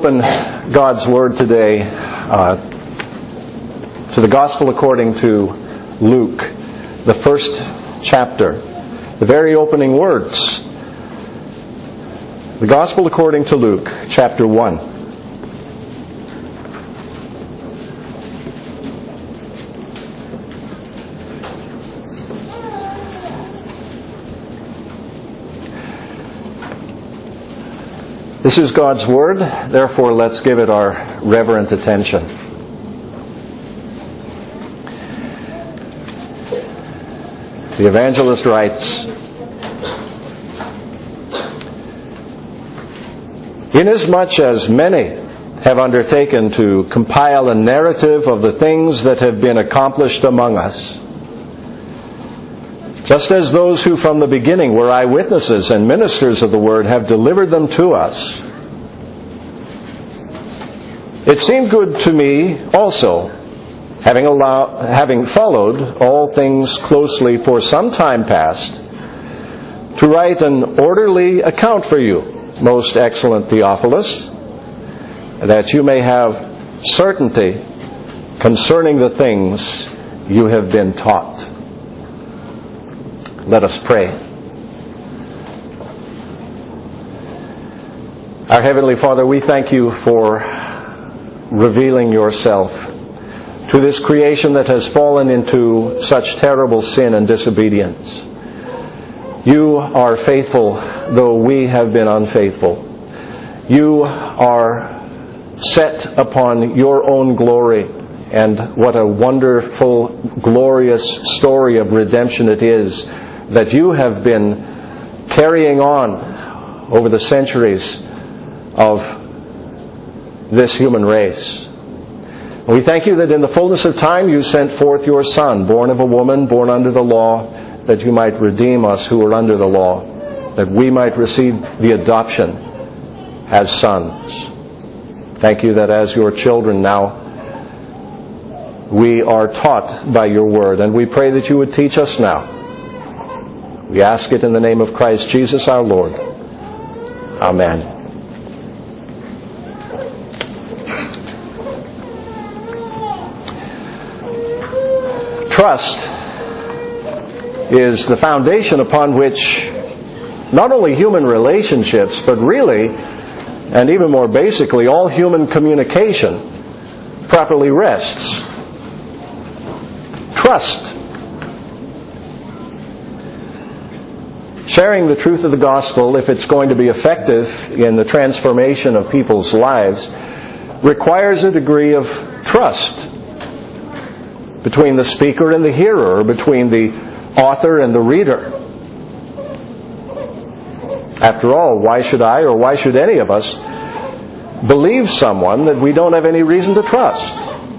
open God's Word today to the Gospel according to Luke, the first chapter, the very opening words. The Gospel according to Luke, chapter 1. This is God's Word, therefore let's give it our reverent attention. The evangelist writes, "Inasmuch as many have undertaken to compile a narrative of the things that have been accomplished among us, just as those who from the beginning were eyewitnesses and ministers of the Word have delivered them to us, it seemed good to me also, having followed all things closely for some time past, to write an orderly account for you, most excellent Theophilus, that you may have certainty concerning the things you have been taught." Let us pray. Our Heavenly Father, we thank you for revealing yourself to this creation that has fallen into such terrible sin and disobedience. You are faithful, though we have been unfaithful. You are set upon your own glory, and what a wonderful, glorious story of redemption it is that you have been carrying on over the centuries of this human race. And we thank you that in the fullness of time you sent forth your Son, born of a woman, born under the law, that you might redeem us who are under the law, that we might receive the adoption as sons. Thank you that as your children now, we are taught by your word, and we pray that you would teach us now. We ask it in the name of Christ Jesus our Lord. Amen. Trust is the foundation upon which not only human relationships, but really, and even more basically, all human communication properly rests. Trust. Sharing the truth of the gospel, if it's going to be effective in the transformation of people's lives, requires a degree of trust between the speaker and the hearer, or between the author and the reader. After all, why should I, or why should any of us, believe someone that we don't have any reason to trust?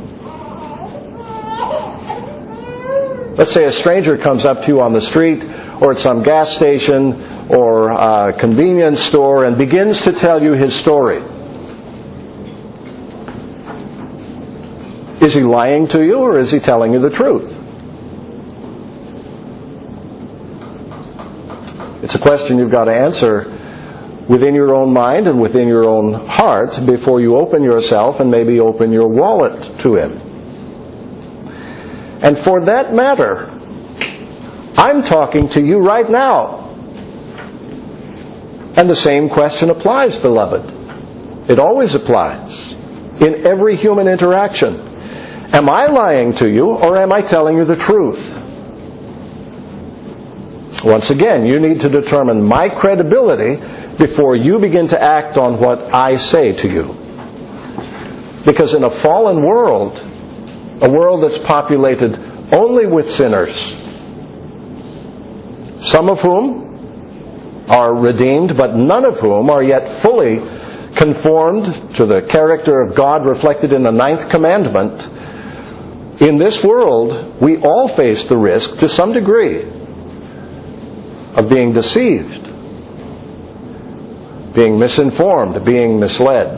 Let's say a stranger comes up to you on the street, or at some gas station, or a convenience store, and begins to tell you his story. Is he lying to you, or is he telling you the truth? It's a question you've got to answer within your own mind and within your own heart before you open yourself and maybe open your wallet to him. And for that matter, I'm talking to you right now. And the same question applies, beloved. It always applies in every human interaction. Am I lying to you, or am I telling you the truth? Once again, you need to determine my credibility before you begin to act on what I say to you. Because in a fallen world, a world that's populated only with sinners, some of whom are redeemed, but none of whom are yet fully conformed to the character of God reflected in the 9th commandment, in this world, we all face the risk, to some degree, of being deceived, being misinformed, being misled.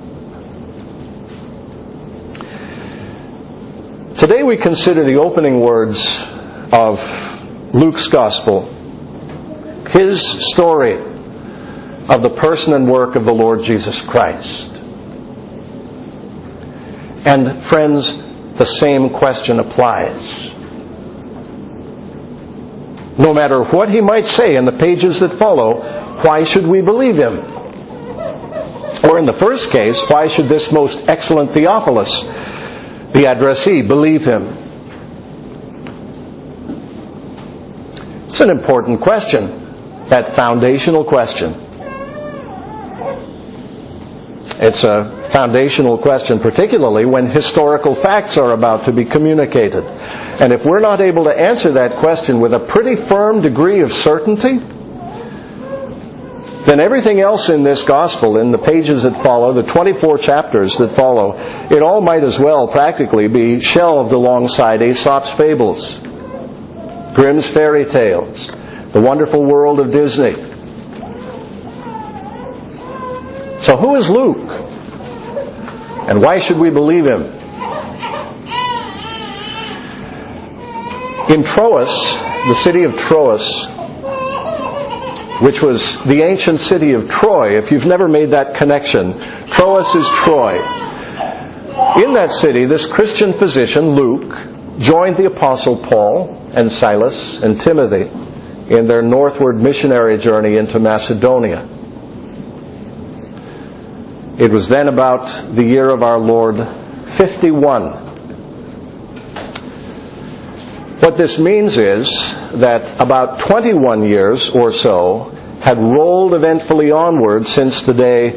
Today we consider the opening words of Luke's Gospel, his story of the person and work of the Lord Jesus Christ. And friends, the same question applies. No matter what he might say in the pages that follow, why should we believe him? Or in the first case, why should this most excellent Theophilus, the addressee, believe him? It's an important question, that foundational question. It's a foundational question, particularly when historical facts are about to be communicated. And if we're not able to answer that question with a pretty firm degree of certainty, then everything else in this gospel, in the pages that follow, the 24 chapters that follow, it all might as well practically be shelved alongside Aesop's fables, Grimm's fairy tales, the wonderful world of Disney. So who is Luke? And why should we believe him? In Troas, the city of Troas, which was the ancient city of Troy, if you've never made that connection, Troas is Troy. In that city, this Christian physician, Luke, joined the Apostle Paul and Silas and Timothy in their northward missionary journey into Macedonia. It was then about the year of our Lord 51. What this means is that about 21 years or so had rolled eventfully onward since the day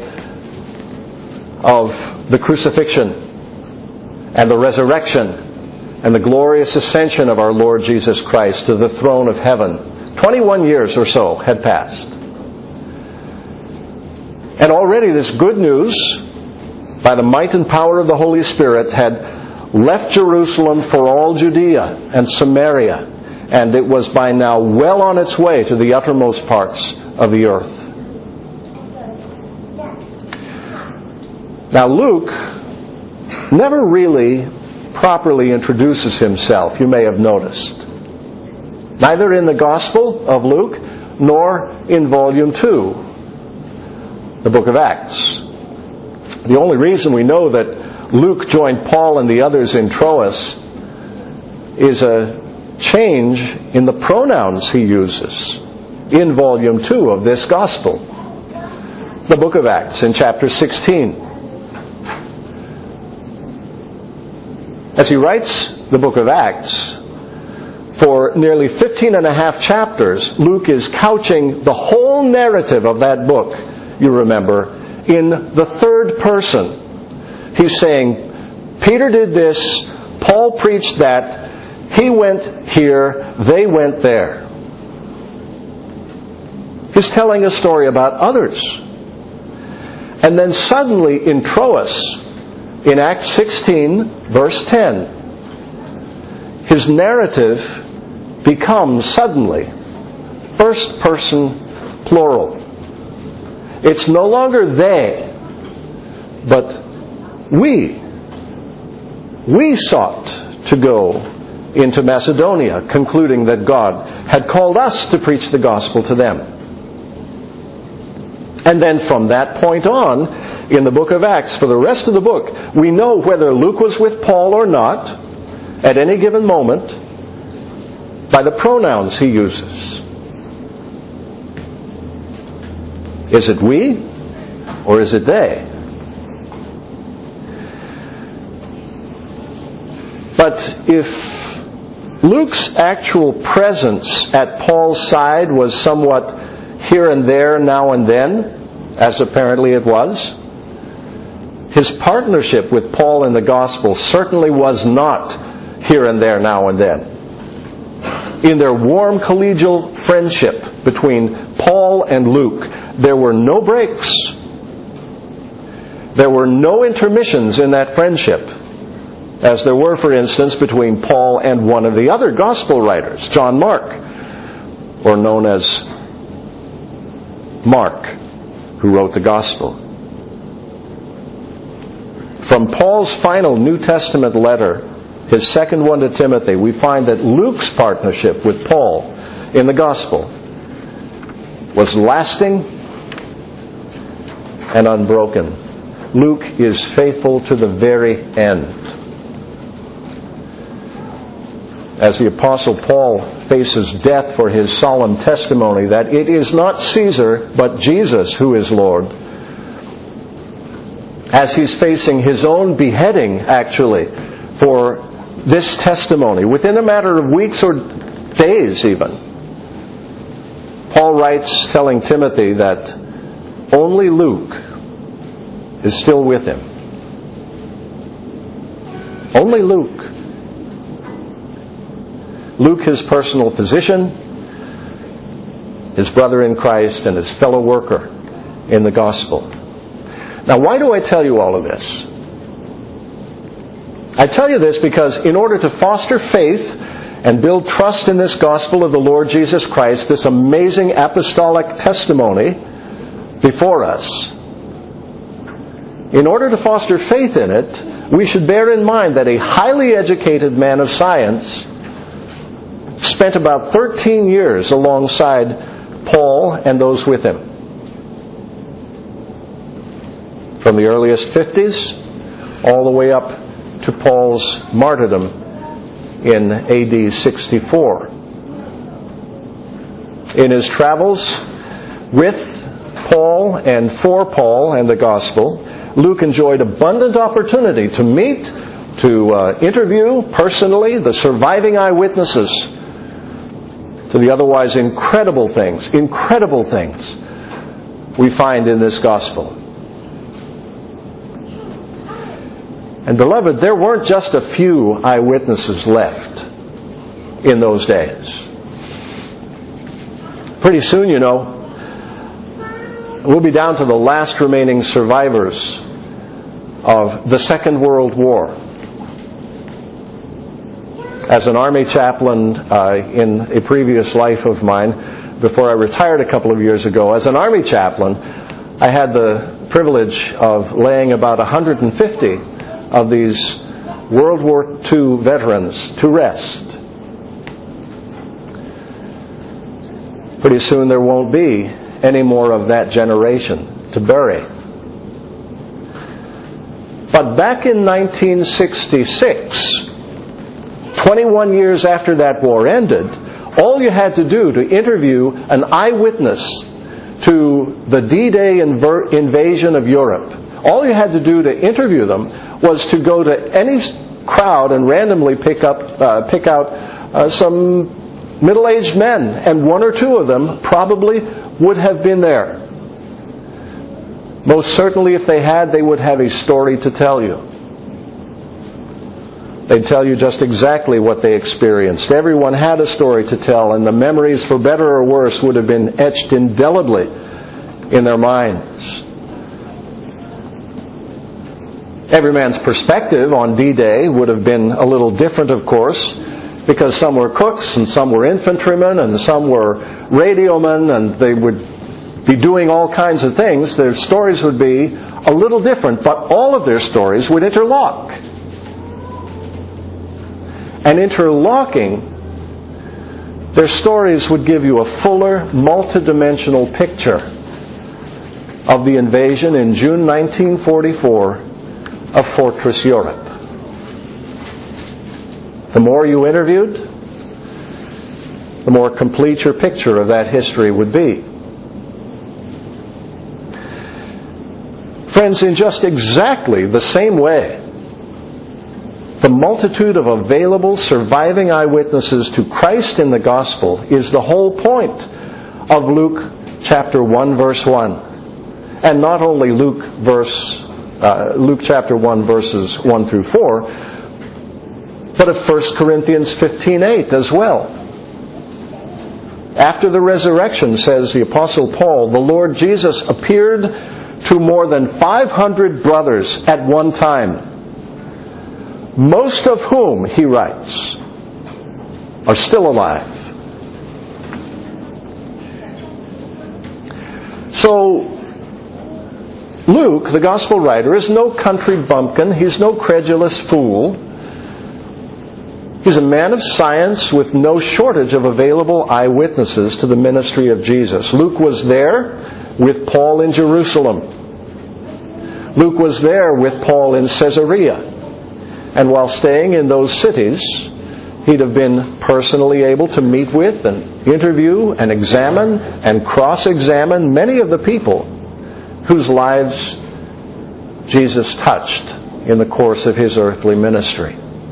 of the crucifixion and the resurrection and the glorious ascension of our Lord Jesus Christ to the throne of heaven. 21 years or so had passed. And already this good news, by the might and power of the Holy Spirit, had left Jerusalem for all Judea and Samaria, and it was by now well on its way to the uttermost parts of the earth. Now Luke never really properly introduces himself, you may have noticed. Neither in the Gospel of Luke, nor in Volume 2, the book of Acts. The only reason we know that Luke joined Paul and the others in Troas is a change in the pronouns he uses in Volume 2 of this Gospel, the book of Acts, in chapter 16. As he writes the book of Acts, for nearly 15 and a half chapters, Luke is couching the whole narrative of that book, you remember, in the third person. He's saying, Peter did this, Paul preached that, he went here, they went there. He's telling a story about others. And then suddenly in Troas, in Acts 16, verse 10, his narrative becomes suddenly first person plural. It's no longer they, but we. We sought to go into Macedonia, concluding that God had called us to preach the gospel to them. And then from that point on, in the book of Acts, for the rest of the book, we know whether Luke was with Paul or not, at any given moment, by the pronouns he uses. Is it we, or is it they? But if Luke's actual presence at Paul's side was somewhat here and there, now and then, as apparently it was, his partnership with Paul in the gospel certainly was not here and there, now and then. In their warm collegial friendship between Paul and Luke, there were no breaks. There were no intermissions in that friendship, as there were, for instance, between Paul and one of the other gospel writers, John Mark, or known as Mark, who wrote the gospel. From Paul's final New Testament letter, his second one to Timothy, we find that Luke's partnership with Paul in the gospel was lasting and unbroken. Luke is faithful to the very end. As the Apostle Paul faces death for his solemn testimony that it is not Caesar but Jesus who is Lord, as he's facing his own beheading, actually, for this testimony, within a matter of weeks or days even, Paul writes telling Timothy that only Luke is still with him. Only Luke. Luke, his personal physician, his brother in Christ, and his fellow worker in the gospel. Now, why do I tell you all of this? I tell you this because in order to foster faith and build trust in this gospel of the Lord Jesus Christ, this amazing apostolic testimony before us, in order to foster faith in it, we should bear in mind that a highly educated man of science spent about 13 years alongside Paul and those with him. From the earliest 50s all the way up to Paul's martyrdom in AD 64. In his travels with Paul and for Paul and the gospel, Luke enjoyed abundant opportunity to meet, to interview personally the surviving eyewitnesses to the otherwise incredible things we find in this gospel. And beloved, there weren't just a few eyewitnesses left in those days. Pretty soon, you know, we'll be down to the last remaining survivors of the Second World War. As an Army chaplain in a previous life of mine, before I retired a couple of years ago, as an Army chaplain, I had the privilege of laying about 150 of these World War II veterans to rest. Pretty soon there won't be any more of that generation to bury. But back in 1966, 21 years after that war ended, all you had to do to interview an eyewitness to the D-Day invasion of Europe, all you had to do to interview them was to go to any crowd and randomly pick out some middle-aged men, and one or two of them probably would have been there. Most certainly, if they had, they would have a story to tell you. They'd tell you just exactly what they experienced. Everyone had a story to tell, and the memories, for better or worse, would have been etched indelibly in their minds. Every man's perspective on D-Day would have been a little different, of course, because some were cooks, and some were infantrymen, and some were radiomen, and they would be doing all kinds of things. Their stories would be a little different, but all of their stories would interlock. And interlocking, their stories would give you a fuller, multidimensional picture of the invasion in June 1944 of Fortress Europe. The more you interviewed, the more complete your picture of that history would be. Friends, in just exactly the same way, the multitude of available surviving eyewitnesses to Christ in the gospel is the whole point of Luke chapter 1 verse 1. And not only Luke chapter 1 verses 1 through 4, but of 1 Corinthians 15:8 as well. After the resurrection, says the Apostle Paul, the Lord Jesus appeared to more than 500 brothers at one time, most of whom, he writes, are still alive. So, Luke, the gospel writer, is no country bumpkin. He's no credulous fool. He's a man of science with no shortage of available eyewitnesses to the ministry of Jesus. Luke was there with Paul in Jerusalem. Luke was there with Paul in Caesarea. And while staying in those cities, he'd have been personally able to meet with and interview and examine and cross-examine many of the people whose lives Jesus touched in the course of his earthly ministry.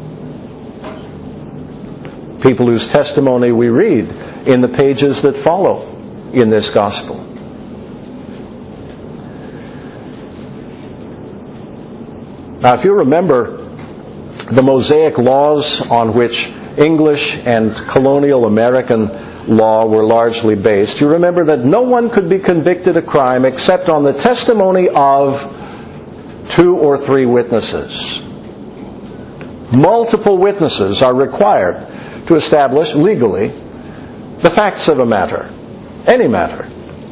People whose testimony we read in the pages that follow in this gospel. Now, if you remember the Mosaic laws on which English and colonial American law were largely based, you remember that no one could be convicted of crime except on the testimony of 2 or 3 witnesses. Multiple witnesses are required to establish legally the facts of a matter, any matter.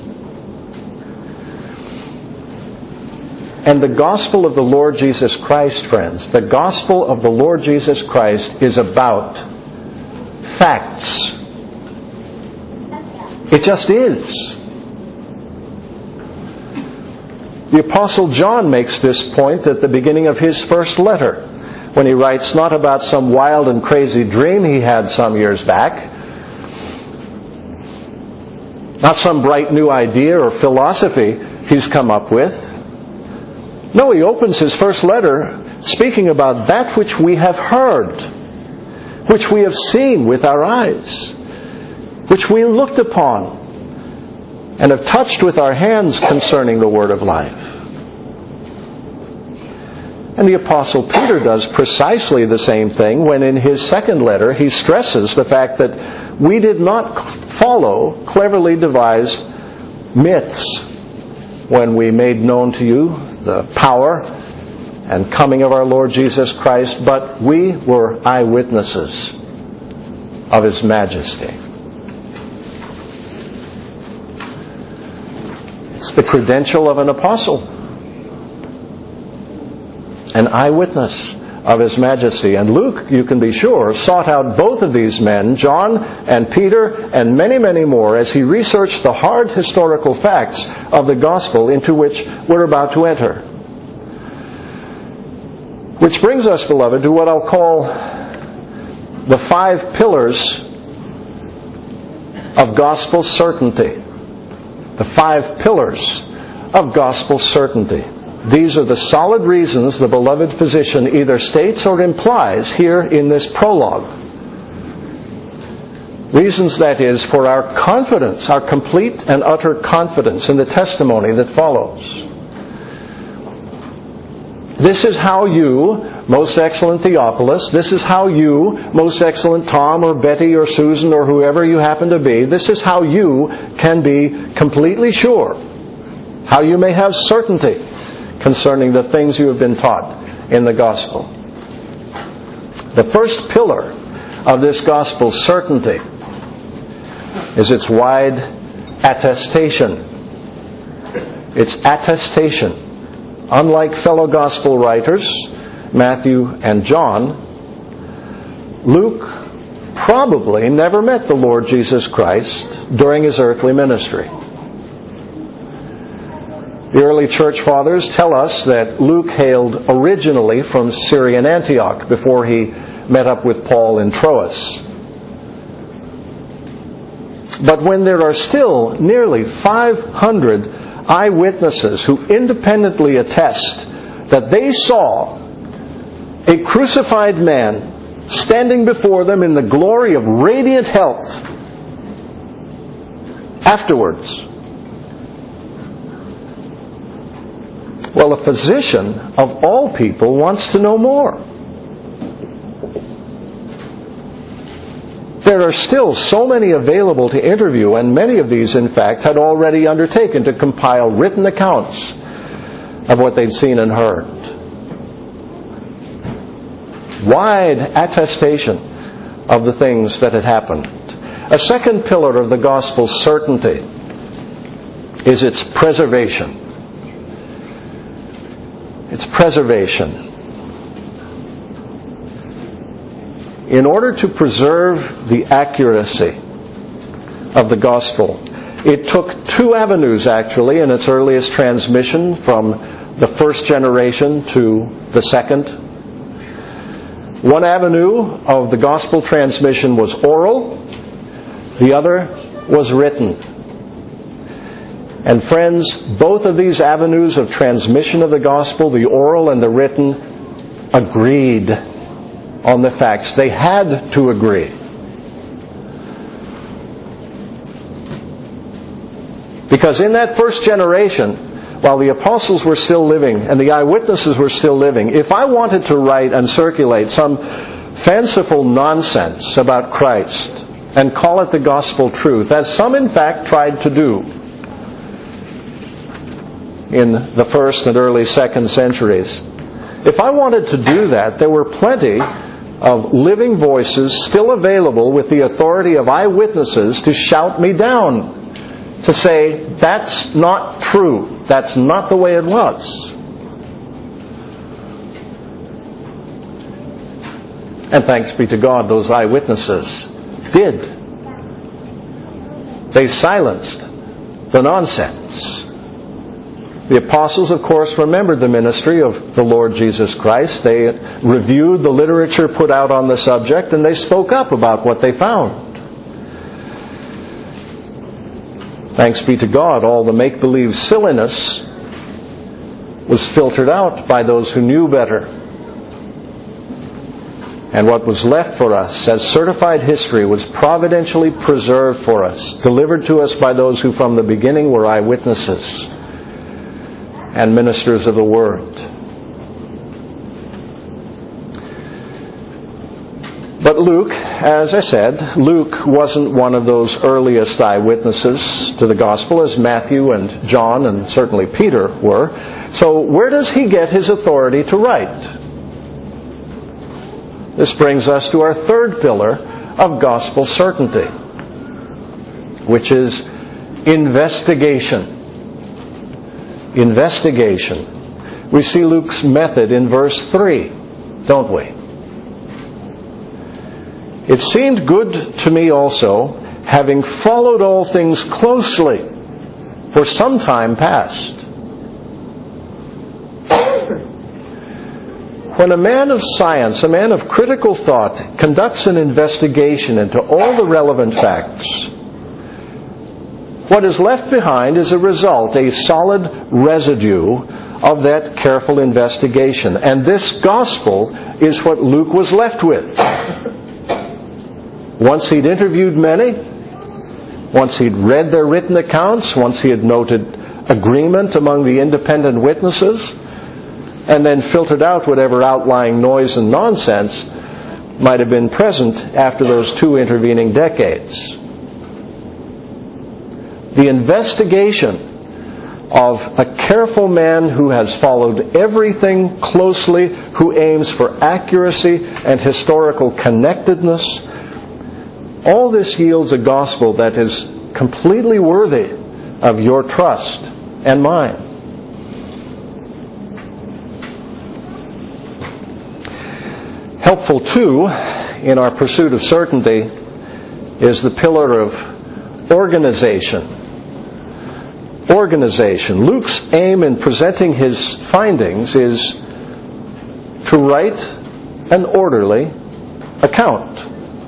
And the gospel of the Lord Jesus Christ, friends, the gospel of the Lord Jesus Christ is about facts. It just is. The Apostle John makes this point at the beginning of his first letter, when he writes not about some wild and crazy dream he had some years back, not some bright new idea or philosophy he's come up with. No, he opens his first letter speaking about that which we have heard, which we have seen with our eyes, which we looked upon and have touched with our hands concerning the word of life. And the Apostle Peter does precisely the same thing when in his second letter he stresses the fact that we did not follow cleverly devised myths when we made known to you the power and coming of our Lord Jesus Christ, but we were eyewitnesses of His majesty. It's the credential of an apostle, an eyewitness of His majesty. And Luke, you can be sure, sought out both of these men, John and Peter, and many, many more, as he researched the hard historical facts of the gospel into which we're about to enter. Which brings us, beloved, to what I'll call the 5 pillars of gospel certainty. The 5 pillars of gospel certainty. These are the solid reasons the beloved physician either states or implies here in this prologue. Reasons, that is, for our confidence, our complete and utter confidence in the testimony that follows. This is how you, most excellent Theophilus, this is how you, most excellent Tom or Betty or Susan or whoever you happen to be, this is how you can be completely sure, how you may have certainty concerning the things you have been taught in the gospel. The first pillar of this gospel certainty is its wide attestation. Its attestation. Unlike fellow gospel writers, Matthew and John, Luke probably never met the Lord Jesus Christ during His earthly ministry. The early church fathers tell us that Luke hailed originally from Syrian Antioch before he met up with Paul in Troas. But when there are still nearly 500 eyewitnesses who independently attest that they saw a crucified man standing before them in the glory of radiant health afterwards, well, a physician of all people wants to know more. There are still so many available to interview, and many of these, in fact, had already undertaken to compile written accounts of what they'd seen and heard. Wide attestation of the things that had happened. A second pillar of the gospel's certainty is its preservation. Its preservation. In order to preserve the accuracy of the gospel, it took 2 avenues, actually, in its earliest transmission from the first generation to the second. One avenue of the gospel transmission was oral, the other was written. And friends, both of these avenues of transmission of the gospel, the oral and the written, agreed on the facts. They had to agree. Because in that first generation, while the apostles were still living and the eyewitnesses were still living, if I wanted to write and circulate some fanciful nonsense about Christ and call it the gospel truth, as some in fact tried to do in the first and early second centuries, if I wanted to do that, there were plenty of living voices still available with the authority of eyewitnesses to shout me down, to say, that's not true. That's not the way it was. And thanks be to God, those eyewitnesses did. They silenced the nonsense. The apostles, of course, remembered the ministry of the Lord Jesus Christ. They reviewed the literature put out on the subject, and they spoke up about what they found. Thanks be to God, all the make-believe silliness was filtered out by those who knew better. And what was left for us as certified history was providentially preserved for us, delivered to us by those who from the beginning were eyewitnesses and ministers of the Word. But Luke, as I said, Luke wasn't one of those earliest eyewitnesses to the gospel as Matthew and John and certainly Peter were. So where does he get his authority to write? This brings us to our third pillar of gospel certainty, which is investigation. Investigation. We see Luke's method in verse 3, don't we? It seemed good to me also, having followed all things closely for some time past. When a man of science, a man of critical thought, conducts an investigation into all the relevant facts, what is left behind is a result, a solid residue of that careful investigation. And this gospel is what Luke was left with. Once he'd interviewed many, once he'd read their written accounts, once he had noted agreement among the independent witnesses, and then filtered out whatever outlying noise and nonsense might have been present after those two intervening decades. The investigation of a careful man who has followed everything closely, who aims for accuracy and historical connectedness, all this yields a gospel that is completely worthy of your trust and mine. Helpful, too, in our pursuit of certainty is the pillar of organization. Organization. Luke's aim in presenting his findings is to write an orderly account.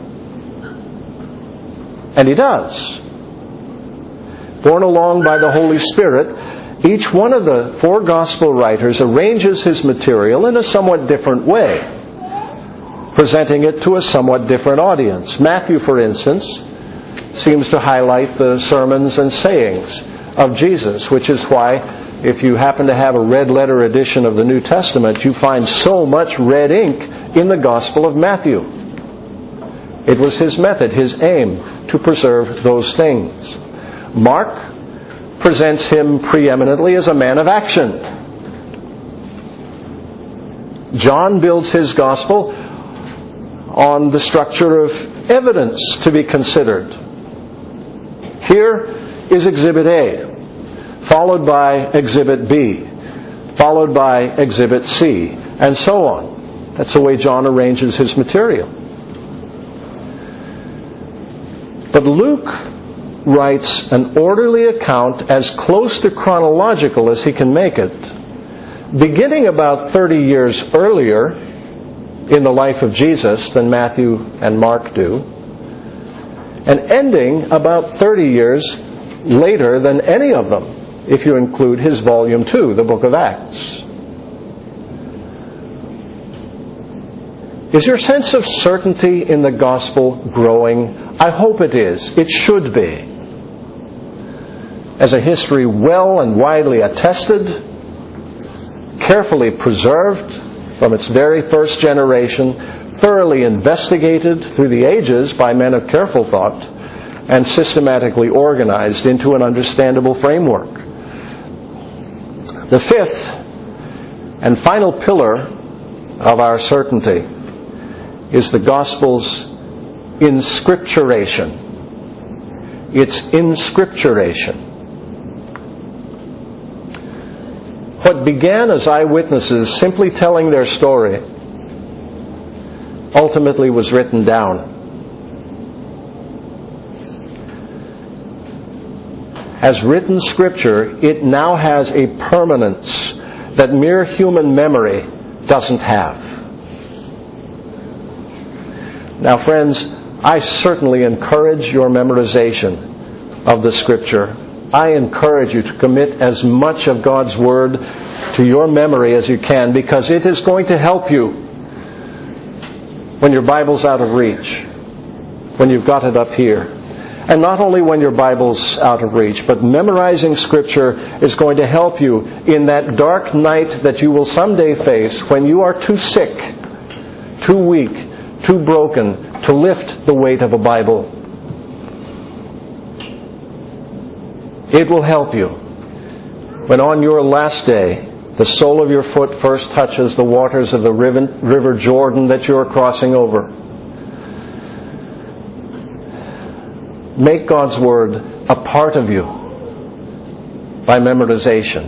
And he does. Borne along by the Holy Spirit, each one of the four gospel writers arranges his material in a somewhat different way, presenting it to a somewhat different audience. Matthew, for instance, seems to highlight the sermons and sayings of Jesus, which is why, if you happen to have a red letter edition of the New Testament, you find so much red ink in the Gospel of Matthew. It was his method, his aim, to preserve those things. Mark presents him preeminently as a man of action. John builds his gospel on the structure of evidence to be considered. Here is Exhibit A, followed by Exhibit B, followed by Exhibit C, and so on. That's the way John arranges his material. But Luke writes an orderly account as close to chronological as he can make it, beginning about 30 years earlier in the life of Jesus than Matthew and Mark do, and ending about 30 years later than any of them, if you include his volume 2, the book of Acts. Is your sense of certainty in the gospel growing? I hope it is. It should be. As a history well and widely attested, carefully preserved from its very first generation, thoroughly investigated through the ages by men of careful thought, and systematically organized into an understandable framework. The fifth and final pillar of our certainty is the gospel's inscripturation. It's inscripturation. What began as eyewitnesses simply telling their story ultimately was written down. As written scripture, it now has a permanence that mere human memory doesn't have. Now, friends, I certainly encourage your memorization of the Scripture. I encourage you to commit as much of God's Word to your memory as you can, because it is going to help you when your Bible's out of reach, when you've got it up here. And not only when your Bible's out of reach, but memorizing Scripture is going to help you in that dark night that you will someday face when you are too sick, too weak, too broken to lift the weight of a Bible. It will help you when on your last day the sole of your foot first touches the waters of the river Jordan that you are crossing over. Make God's Word a part of you by memorization.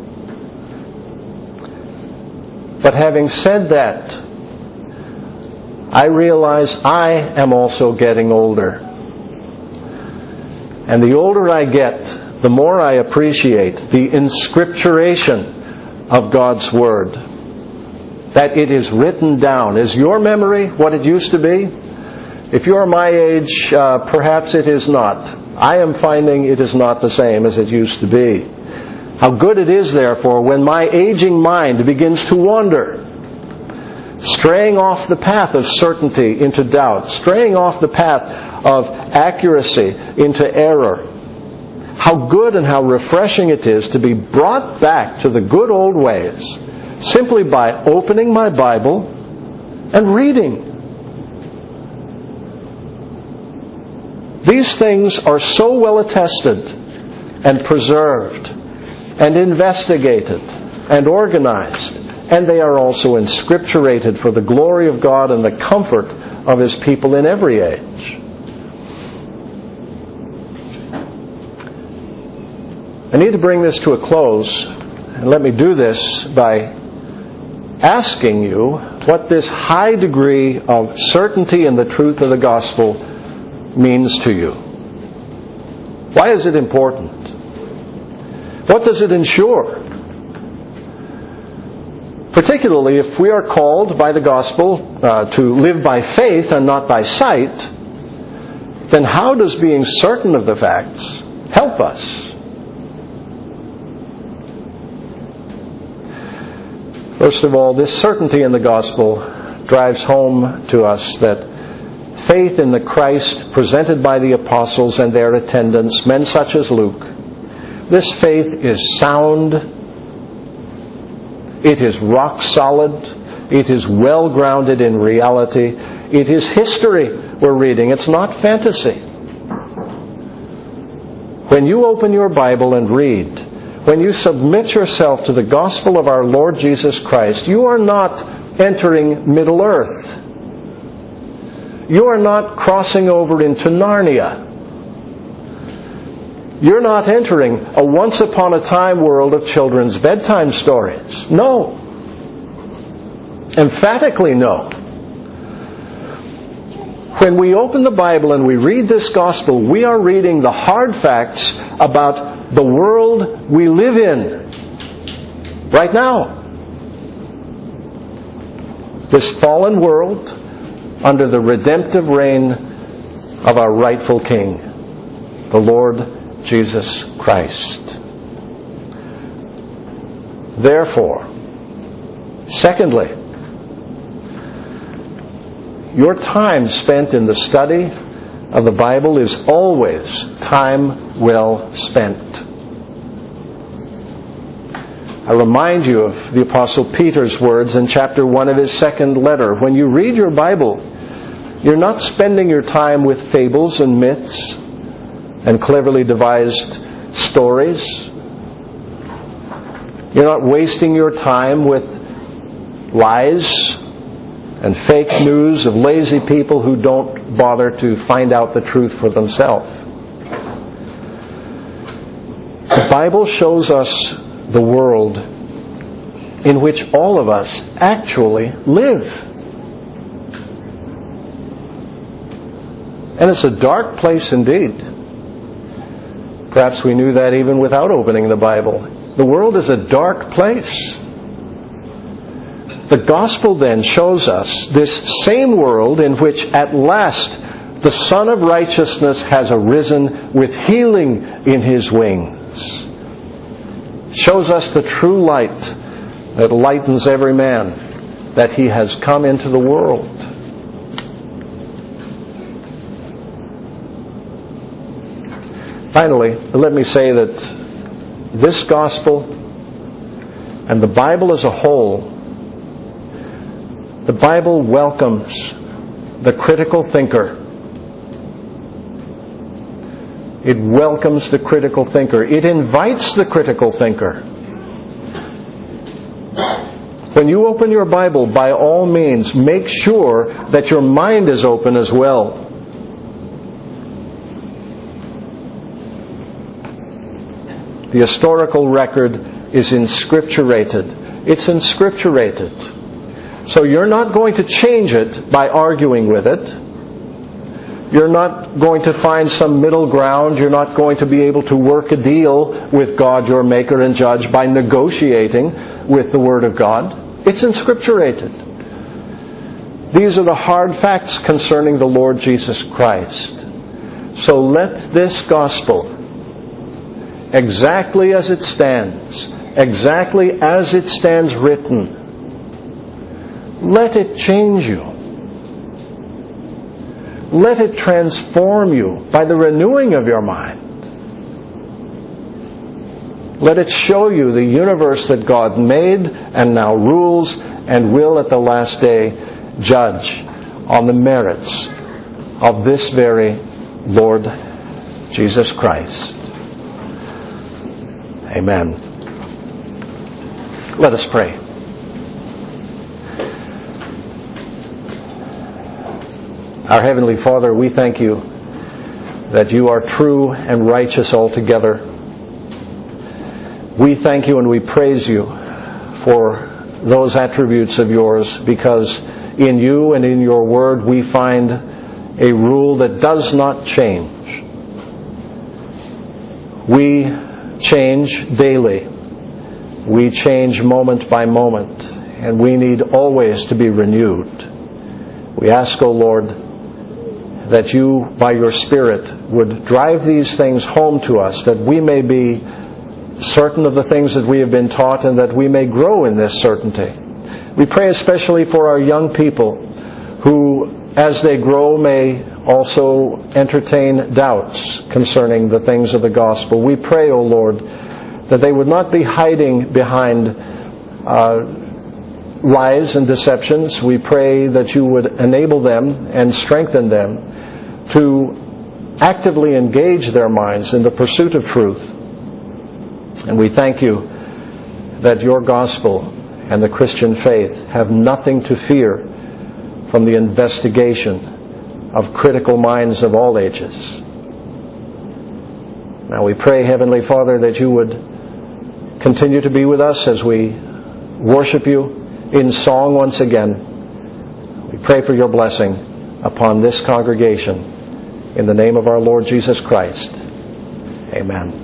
But having said that, I realize I am also getting older. And the older I get, the more I appreciate the inscripturation of God's Word. That it is written down. Is your memory what it used to be? If you're my age, perhaps it is not. I am finding it is not the same as it used to be. How good it is, therefore, when my aging mind begins to wander, straying off the path of certainty into doubt, straying off the path of accuracy into error. How good and how refreshing it is to be brought back to the good old ways simply by opening my Bible and reading. These things are so well attested and preserved and investigated and organized, and they are also inscripturated for the glory of God and the comfort of His people in every age. I need to bring this to a close, and let me do this by asking you what this high degree of certainty in the truth of the gospel means to you. Why is it important? What does it ensure? Particularly if we are called by the gospel to live by faith and not by sight, then how does being certain of the facts help us? First of all, this certainty in the gospel drives home to us that faith in the Christ presented by the apostles and their attendants, men such as Luke, this faith is sound, it is rock solid, it is well grounded in reality, it is history we're reading, it's not fantasy. When you open your Bible and read, when you submit yourself to the gospel of our Lord Jesus Christ, you are not entering Middle Earth. You are not crossing over into Narnia. You're not entering a once-upon-a-time world of children's bedtime stories. No. Emphatically no. When we open the Bible and we read this gospel, we are reading the hard facts about the world we live in right now. this fallen world under the redemptive reign of our rightful King, the Lord Jesus Christ. Therefore, secondly, your time spent in the study of the Bible is always time well spent. I remind you of the Apostle Peter's words in chapter 1 of his second letter. When you read your Bible, you're not spending your time with fables and myths and cleverly devised stories. You're not wasting your time with lies and fake news of lazy people who don't bother to find out the truth for themselves. The Bible shows us the world in which all of us actually live. And it's a dark place indeed. Perhaps we knew that even without opening the Bible. The world is a dark place. The gospel then shows us this same world in which at last the Son of Righteousness has arisen with healing in His wings. It shows us the true light that lightens every man, that He has come into the world. Finally, let me say that this gospel and the Bible as a whole, the Bible welcomes the critical thinker. It welcomes the critical thinker. It invites the critical thinker. When you open your Bible, by all means, make sure that your mind is open as well. The historical record is inscripturated. It's inscripturated. So you're not going to change it by arguing with it. You're not going to find some middle ground. You're not going to be able to work a deal with God, your Maker and Judge, by negotiating with the Word of God. It's inscripturated. These are the hard facts concerning the Lord Jesus Christ. So let this gospel, exactly as it stands written, let it change you. Let it transform you by the renewing of your mind. Let it show you the universe that God made and now rules and will at the last day judge on the merits of this very Lord Jesus Christ. Amen. Let us pray. Our Heavenly Father, we thank You that You are true and righteous altogether. We thank You and we praise You for those attributes of Yours, because in You and in Your Word we find a rule that does not change. We change daily. We change moment by moment, and we need always to be renewed. We ask, O Lord, that You, by Your Spirit, would drive these things home to us, that we may be certain of the things that we have been taught and that we may grow in this certainty. We pray especially for our young people who, as they grow, may also entertain doubts concerning the things of the gospel. We pray, O Lord, that they would not be hiding behind lies and deceptions. We pray that You would enable them and strengthen them to actively engage their minds in the pursuit of truth. And we thank You that Your gospel and the Christian faith have nothing to fear from the investigation of critical minds of all ages. Now we pray, Heavenly Father, that You would continue to be with us as we worship You in song once again. We pray for Your blessing upon this congregation. In the name of our Lord Jesus Christ. Amen.